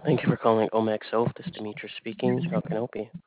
Thank you for calling Omax Health. This is Demetrius speaking. How can I help you?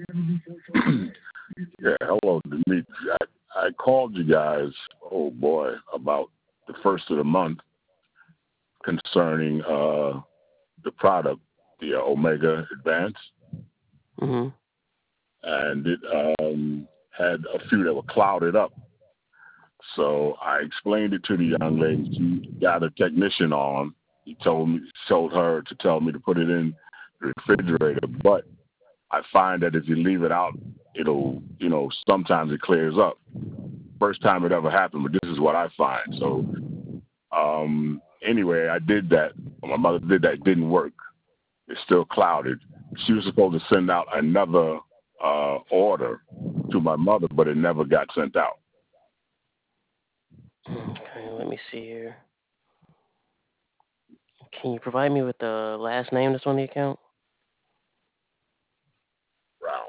Yeah, hello, Dimitri. I called you guys, oh boy, about the first of the month concerning the product, the Omega Advance, Mm-hmm. and it had a few that were clouded up. So I explained it to the young lady. She got a technician on. He told her to tell me to put it in the refrigerator, but I find that if you leave it out, it'll, sometimes it clears up. First time it ever happened, but this is what I find. So, anyway, I did that. My mother did that. It didn't work. It's still clouded. She was supposed to send out another order to my mother, but it never got sent out. Okay, let me see here. Can you provide me with the last name that's on the account? Brown.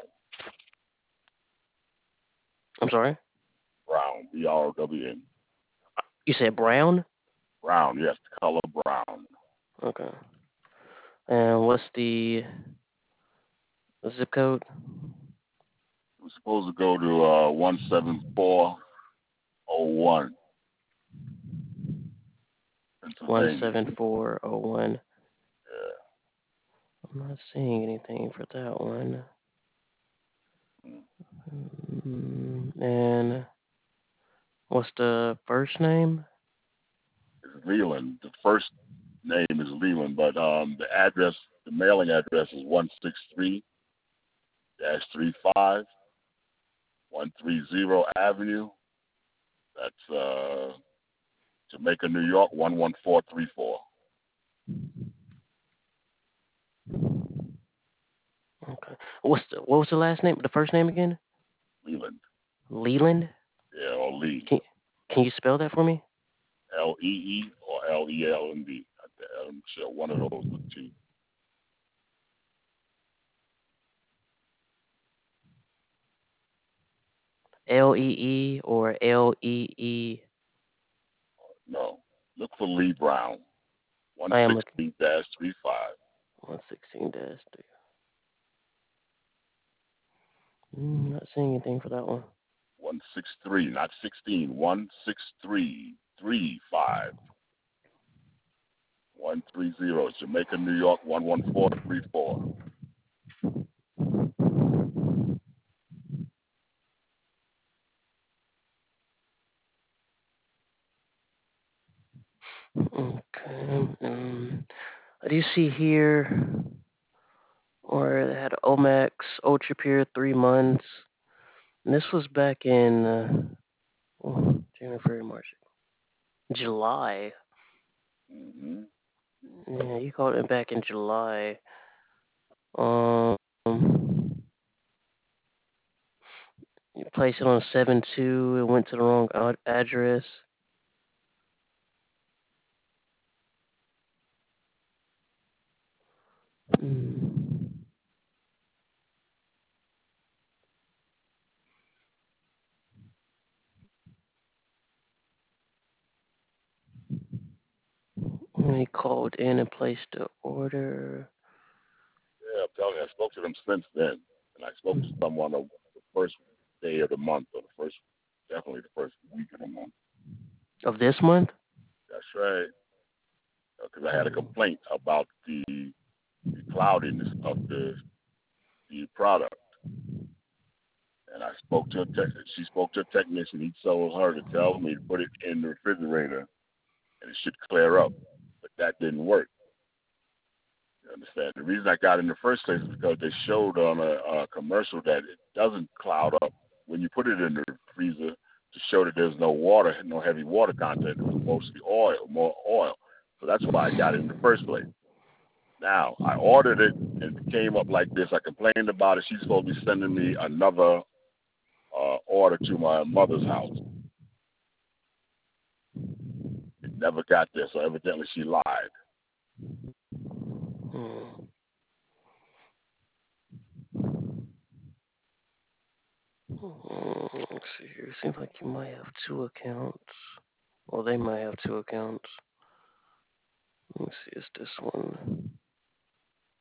I'm sorry? Brown. BRWN. You said Brown? Brown, yes, the color brown. Okay. And what's the zip code? It was supposed to go to 17401. Pennsylvania. 17401. Yeah. I'm not seeing anything for that one. And what's the first name? It's Leland. The first name is Leland, but the address, the mailing address is 163-35 130 Avenue. That's Jamaica, New York, 11434. Okay. What was the last name? The first name again? Leland. Leland? Yeah, or Lee. Can you spell that for me? Lee or Leland. I'm sure one of those with two. Lee or Lee? No. Look for Lee Brown. I am looking. 116-35. 116-3. Not seeing anything for that one. 163, not 16. 163-35 130. Jamaica, New York, 11434. Okay. I do see here, or it had Omax Ultra Pure 3 months. And this was back in January, February, March, July. Mm-hmm. Yeah, you called it back in July. Um, you placed it on 7-2. It went to the wrong address. Mm. He called in and placed the order. Yeah, I'm telling you, I spoke to them since then. And I spoke to someone on the first day of the month, or definitely the first week of the month. Of this month? That's right. Because I had a complaint about the cloudiness of the product. And I spoke to she spoke to a technician. He told her to tell me to put it in the refrigerator and it should clear up. But that didn't work. You understand? The reason I got it in the first place is because they showed on a commercial that it doesn't cloud up when you put it in the freezer to show that there's no water, no heavy water content. It was mostly oil, more oil. So that's why I got it in the first place. Now, I ordered it and it came up like this. I complained about it. She's supposed to be sending me another order to my mother's house. It never got there, so evidently she lied. Let's see here. It seems like you might have two accounts. Well, they might have two accounts. Let me see. It's this one.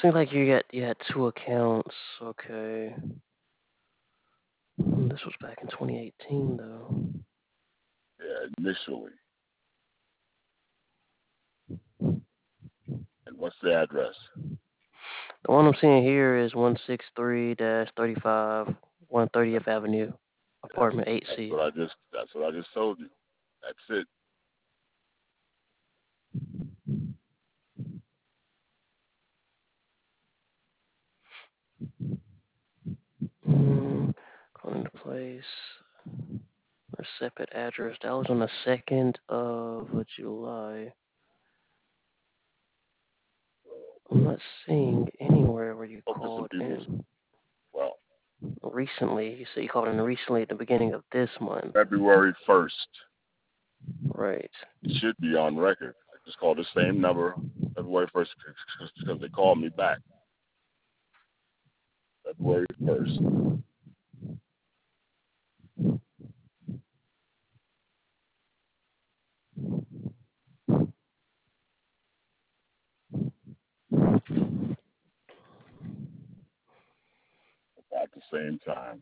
Seems like you had two accounts. Okay. This was back in 2018, though. Yeah, initially. And what's the address? The one I'm seeing here is 163-35, 130th Avenue, That's apartment 8C. that's what I just told you. That's it. Calling the place. Or separate address. That was on the 2nd of July. I'm not seeing anywhere where you Spoke to some called people. in. Well, Recently, you said you called in recently at the beginning of this month. February 1st. Right. It should be on record. I just called the same number February 1st because they called me back. February 1st. At the same time.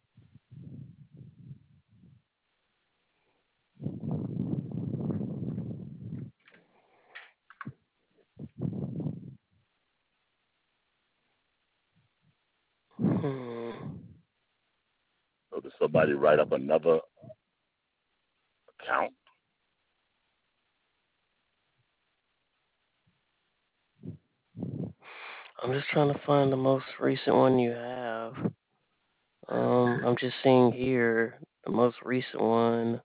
So did somebody write up another account? I'm just trying to find the most recent one you have. I'm just seeing here the most recent one,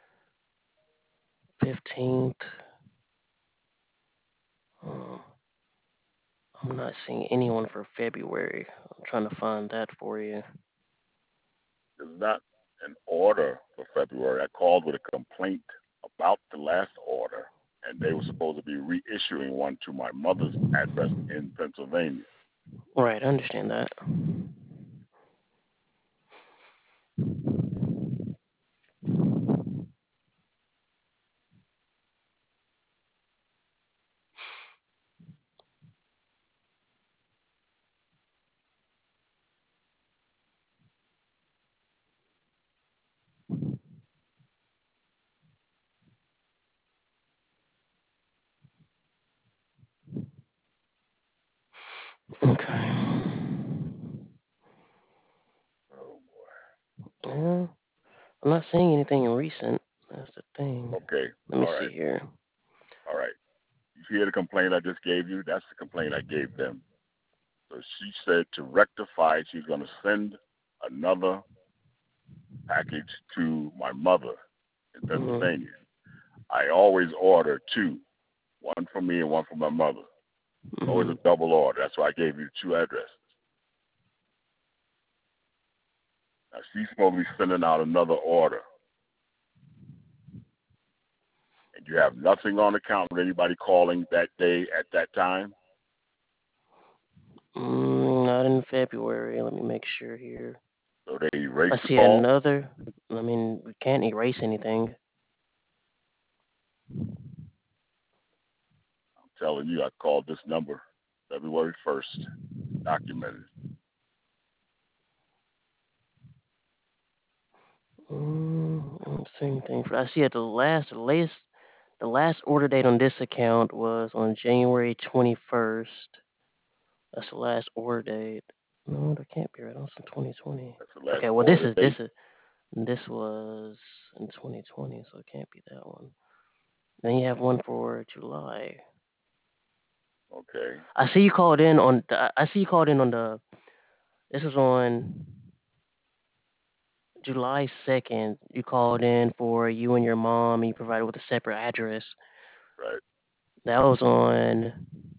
15th. I'm not seeing anyone for February. I'm trying to find that for you. There's not an order for February. I called with a complaint about the last order, and they were supposed to be reissuing one to my mother's address in Pennsylvania. Right, I understand that. Okay. Oh, Yeah, I'm not seeing anything recent. That's the thing. okay, Let me all see right, here. all right. You hear the complaint I just gave you? That's the complaint I gave them. So she said to rectify, she's going to send another package to my mother in Pennsylvania. I always order two, one for me and one for my mother. Always a double order. That's why I gave you two addresses. Now she's supposed to be sending out another order. And you have nothing on account with anybody calling that day at that time? Not in February. Let me make sure here. So they erased I the see call? another. I mean, we can't erase anything. I'm telling you, I called this number February 1st. Documented. I don't see anything. I see at the last order date on this account was on January 21st. That's the last order date. No, that can't be right. That's in 2020. That's the last Okay, well order date. this was in 2020, so it can't be that one. Then you have one for July. Okay. I see you called in on the. This is on July 2nd. You called in for you and your mom. And you provided with a separate address. Right. That was on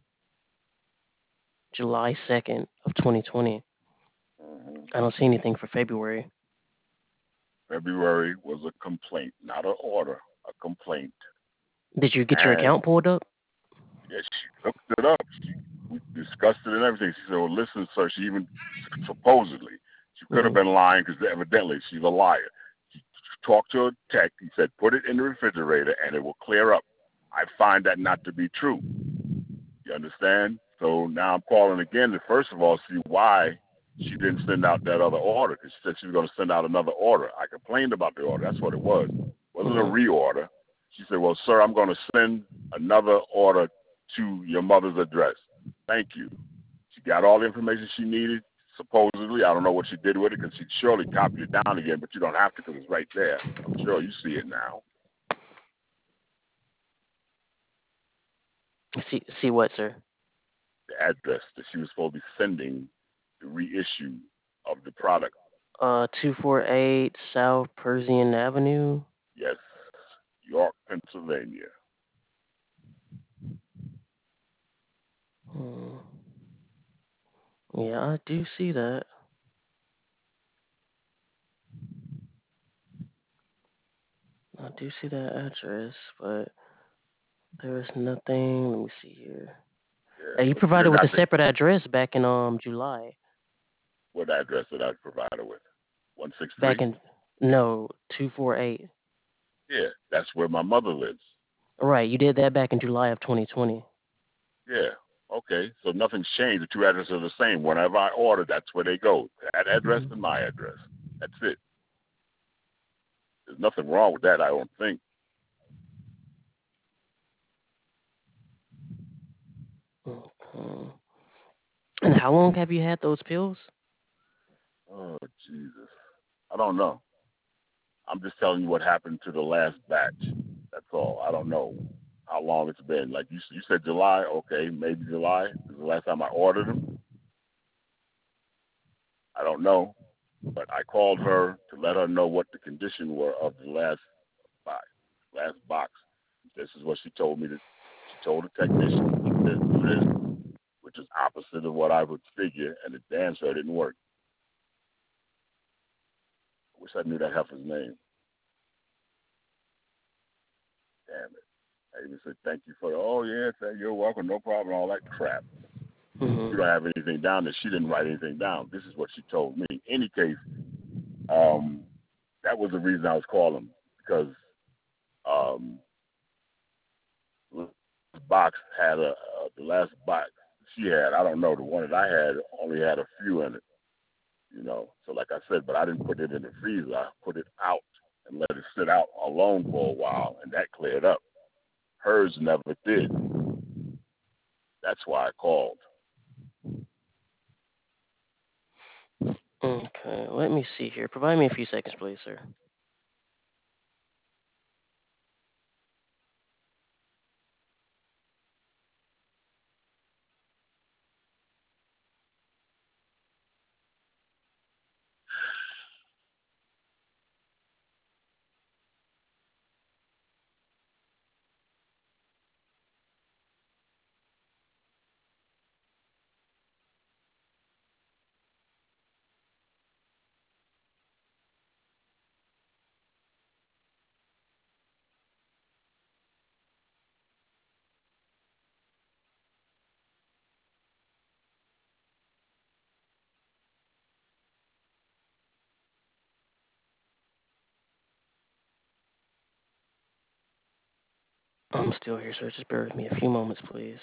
July 2nd of 2020. Mm-hmm. I don't see anything for February. February was a complaint, not an order, a complaint. Did you get your And account pulled up? yeah, she looked it up. We discussed it and everything. She said, well, listen, sir, she even supposedly, she could have been lying because evidently she's a liar. She talked to a tech. He said, put it in the refrigerator and it will clear up. I find that not to be true. You understand? So now I'm calling again to first of all see why she didn't send out that other order, because she said she was going to send out another order. I complained about the order. That's what it was. It wasn't a reorder. She said, well, sir, I'm going to send another order to your mother's address. Thank you. She got all the information she needed, supposedly. I don't know what she did with it, because she surely copied it down again, but you don't have to because it's right there. I'm sure you see it now. See what, sir? The address that she was supposed to be sending the reissue of the product. 248 South Persian Avenue. Yes, York, Pennsylvania. Hmm. Yeah, I do see that. I do see that address, but there is nothing. Let me see here. Yeah, You but she provided didn't with a have to. separate address back in July. What address did I provide her with? Back 163? in no 248. Yeah, that's where my mother lives. Right, you did that back in July of 2020. Yeah, okay. So nothing's changed. The two addresses are the same. Whenever I order, that's where they go. That address and my address. That's it. There's nothing wrong with that, I don't think. Okay. And how long have you had those pills? Oh, Jesus. I don't know. I'm just telling you what happened to the last batch. That's all. I don't know how long it's been. Like you said July. Okay, maybe July is the last time I ordered them. I don't know. But I called her to let her know what the condition were of the box. Last box. This is what she told me. She told the technician, she said, do this, which is opposite of what I would figure, and it damn sure didn't work. I wish I knew that heifer's name. Damn it. I even said, thank you for oh, yeah, you're welcome, no problem, all that crap. You don't have anything down there. She didn't write anything down. This is what she told me. In any case, that was the reason I was calling, because um, the box had the last box she had, I don't know, the one that I had only had a few in it, So like I said, but I didn't put it in the freezer. I put it out and let it sit out alone for a while, and that cleared up. Hers never did. That's why I called. Okay, let me see here. Provide me a few seconds, please, sir. I'm still here, sir. Just bear with me a few moments, please.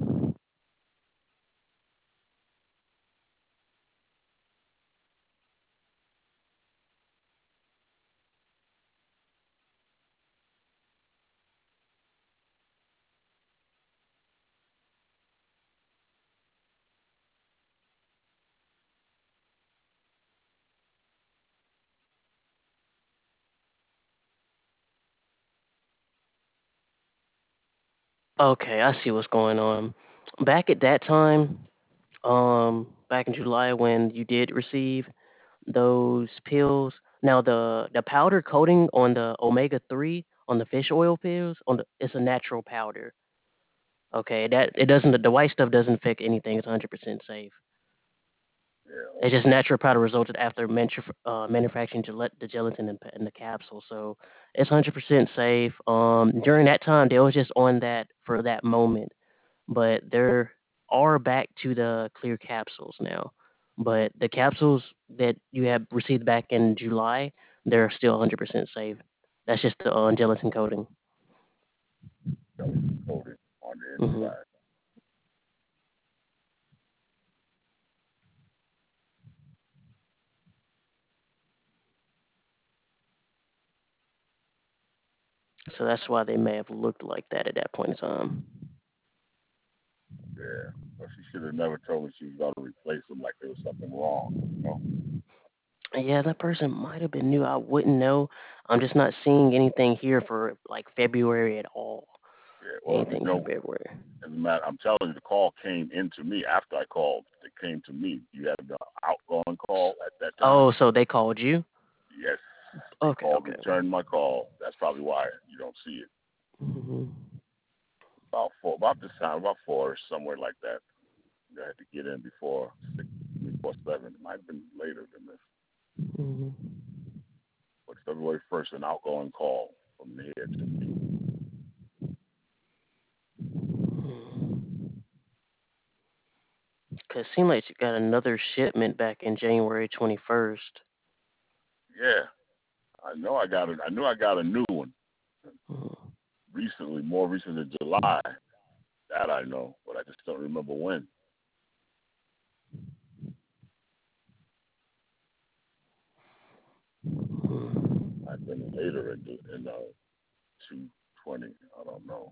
Okay, I see what's going on. Back at that time, back in July when you did receive those pills. Now the powder coating on the omega-3 on the fish oil pills it's a natural powder. Okay, that it doesn't the white stuff doesn't affect anything. It's 100% safe. Yeah, It's just natural powder resulted after manufacturing the gelatin in the capsule. So it's 100% safe. During that time, they was just on that for that moment, but there are back to the clear capsules now. But the capsules that you have received back in July, they're still 100% safe. That's just the gelatin coating. gelatin coated on the Hmm. inside. So that's why they may have looked like that at that point in time. Yeah. But she should have never told me she was going to replace them like there was something wrong, you know? Yeah, that person might have been new. I wouldn't know. I'm just not seeing anything here for like February at all. Yeah, well, you Anything for know, February. as a matter, I'm telling you, the call came into me after I called. It came to me. You had an outgoing call at that time? Oh, so they called you? Yes. They Okay, called, okay. returned my call. That's probably why you don't see it. Hmm. About this time, about 4, somewhere like that. I had to get in before 6, before 7. It might have been later than this. Hmm. But February 1st, an outgoing call from the head to me. Cause it seemed like you got another shipment back in January 21st. Yeah, I know I got it. I knew I got a new one Hmm. recently, more recent than July. That I know, but I just don't remember when. I've been later in 220. I don't know.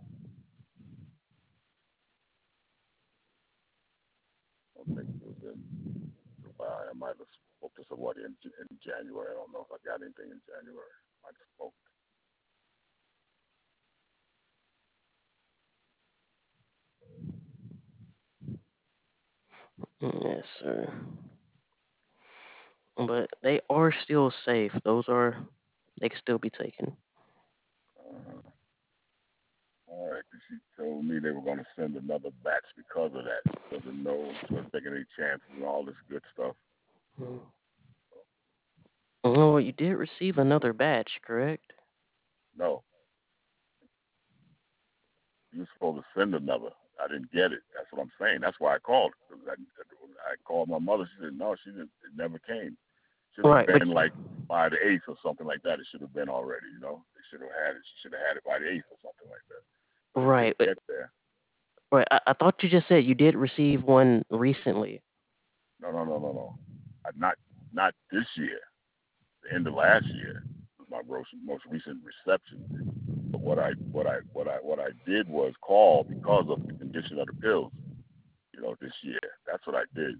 I don't think it was in July. I might have spoke to somebody in January. I don't know if I got anything in January. I just spoke. Yes, sir. But they are still safe. They can still be taken. Uh, all right, 'cause she told me they were going to send another batch because of that. Doesn't know. She wasn't taking any chances and all this good stuff. Hmm. Oh, you did receive another batch, correct? No, you were supposed to send another. I didn't get it. That's what I'm saying. That's why I called. I called my mother. She said no. She didn't. It never came. Should have Right, but been like by the 8th or something like that. It should have been already. You know, they should have had it. She should have had it by the 8th or something like that. But it right, didn't but get there. right. I thought you just said you did receive one recently. No, no, no, no, no. Not this year. The end of last year was my most recent reception. But what I did was call because of the condition of the pills. You know, this year. That's what I did.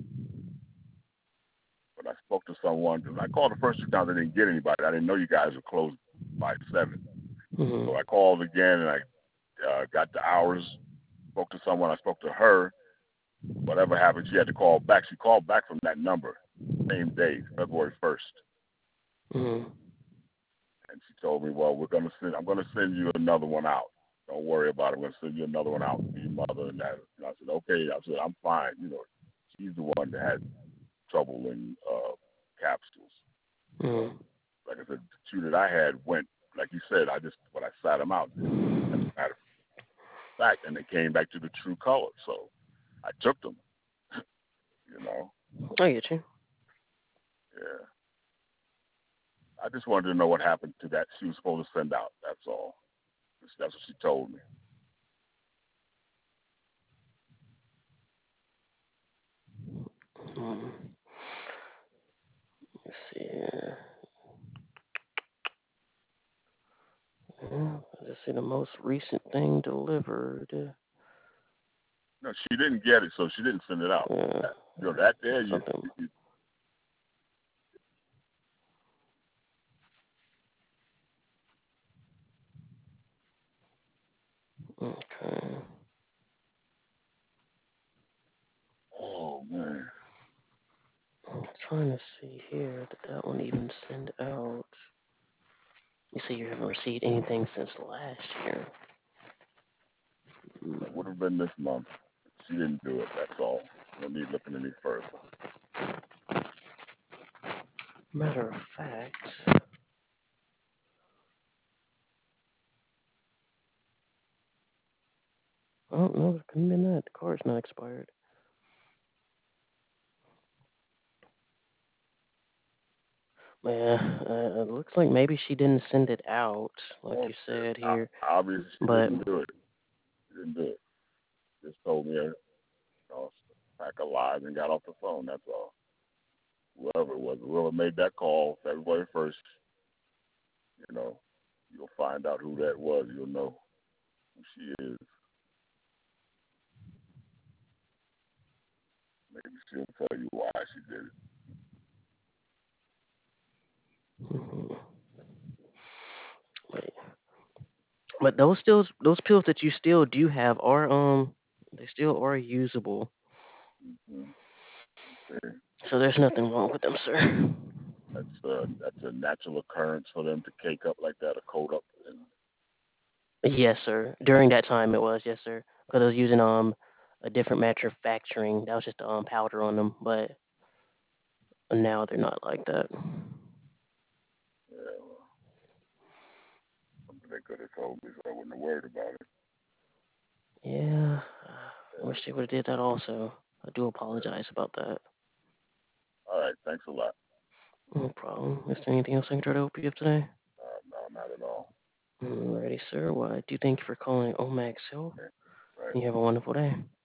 But I spoke to someone. I called the first 2 times. I didn't get anybody. I didn't know you guys were closed by 7. Hmm. So I called again and I got the hours. Spoke to someone. I spoke to her. Whatever happened, she had to call back. She called back from that number, same day, February 1st. Hmm. And she told me, well, I'm going to send you another one out. Don't worry about it. I'm going to send you another one out to your mother and that. And I said, okay. I said, I'm fine. You know, she's the one that had trouble in capsules. You Hmm. know, like I said, the 2 that I had went, like you said, when I sat them out, as a matter of fact, and they came back to the true color. So I took them, you know. I get you. Yeah. I just wanted to know what happened to that she was supposed to send out. That's all. That's what she told me. Hmm. Let's see here. Yeah, I just see the most recent thing delivered. No, she didn't get it, so she didn't send it out. Uh, That there, something. Okay. oh man, I'm trying to see here. Did that one even send out? You see, you haven't received anything since last year. that would have been this month. She didn't do it. That's all. No need looking any further. Matter of fact, oh no, it couldn't have been that. The card's not expired. Yeah, it looks like maybe she didn't send it out, like Well, you said here. obviously she But didn't do it. She didn't do it. Just told me, pack of lies and got off the phone. That's all. Whoever it was, whoever made that call February 1st, you know. You'll find out who that was. You'll know who she is. Maybe she'll tell you why she did it. Mhm. But, but those pills that you still do have are they still are usable. Mm-hmm. Okay. So there's nothing wrong with them, sir. That's a natural occurrence for them to cake up like that, or coat up. And Yes, sir. During that time it was, yes, sir. Because I was using a different manufacturing. That was just powder on them, but now they're not like that. yeah, well, something they could have told me, so I wouldn't have worried about it. Yeah, I Yeah, wish they would have did that also. I do yeah. apologize about that. All right. Thanks a lot. No problem. Is there anything else I can try to help you up today? No, not at all. Alrighty, sir. Well, I do thank you for calling Omax Hill. Okay. Right. You have a wonderful day.